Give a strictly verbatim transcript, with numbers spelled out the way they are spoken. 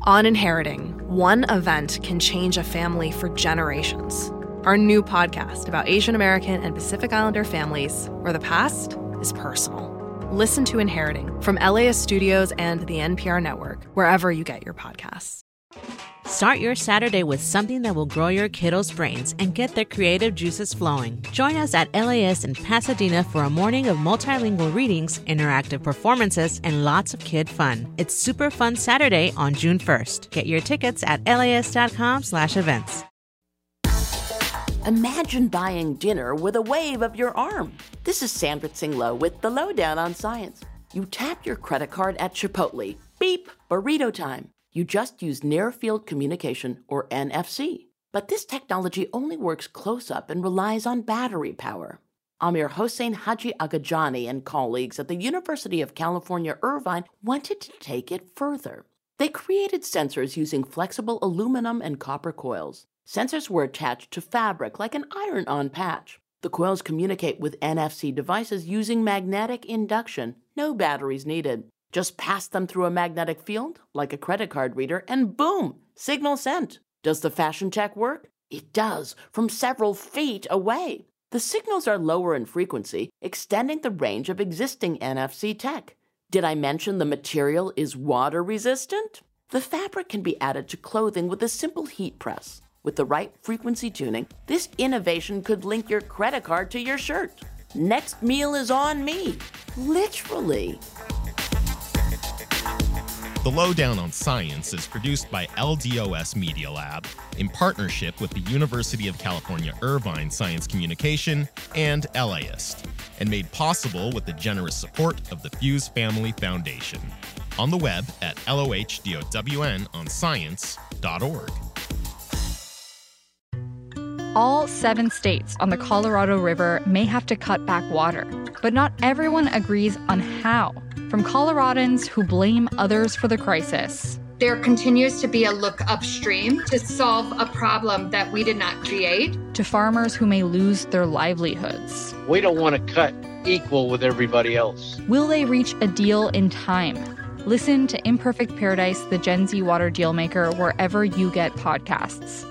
On Inheriting, one event can change a family for generations. Our new podcast about Asian American and Pacific Islander families, where the past is personal. Listen to Inheriting from L A S Studios and the N P R Network, wherever you get your podcasts. Start your Saturday with something that will grow your kiddos' brains and get their creative juices flowing. Join us at L A S in Pasadena for a morning of multilingual readings, interactive performances, and lots of kid fun. It's Super Fun Saturday on June first. Get your tickets at las.com slash events. Imagine buying dinner with a wave of your arm. This is Sandra Tsing-Loh with The Lowdown on Science. You tap your credit card at Chipotle. Beep, burrito time. You just use near-field communication, or N F C. But this technology only works close-up and relies on battery power. Amir Hossein Haji Agajani and colleagues at the University of California, Irvine wanted to take it further. They created sensors using flexible aluminum and copper coils. Sensors were attached to fabric like an iron-on patch. The coils communicate with N F C devices using magnetic induction. No batteries needed. Just pass them through a magnetic field, like a credit card reader, and boom, signal sent. Does the fashion tech work? It does, from several feet away. The signals are lower in frequency, extending the range of existing N F C tech. Did I mention the material is water resistant? The fabric can be added to clothing with a simple heat press. With the right frequency tuning, this innovation could link your credit card to your shirt. Next meal is on me. Literally. The Lowdown on Science is produced by L D O S Media Lab in partnership with the University of California, Irvine Science Communication and LAist, and made possible with the generous support of the Fuse Family Foundation. On the web at lohdon on science dot org. All seven states on the Colorado River may have to cut back water, but not everyone agrees on how. From Coloradans who blame others for the crisis. There continues to be a look upstream to solve a problem that we did not create. To farmers who may lose their livelihoods. We don't want to cut equal with everybody else. Will they reach a deal in time? Listen to Imperfect Paradise, the Gen Z Water Dealmaker, wherever you get podcasts.